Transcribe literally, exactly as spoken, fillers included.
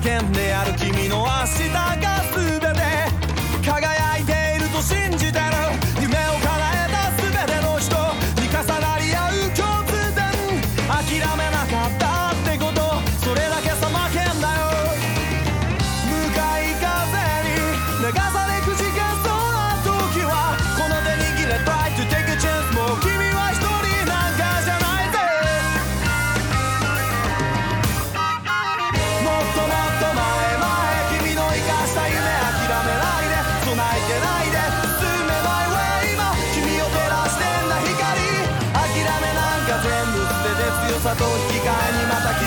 点である君の明日が全て輝いていると信じてる。夢を叶えた全ての人に重なり合う共通点、諦めなかったってこと、それだけさ負けんだよ。向かい風に流されくじけそうな時はこの手握れ Try to take a chance、 もう君は一人なんかじゃないぜ。もっともっと前前君の生かした夢諦めないで、備えてないで進め My way、 今君を照らしてんだ光、諦めなんか全部捨てて強さと引き換えにまた君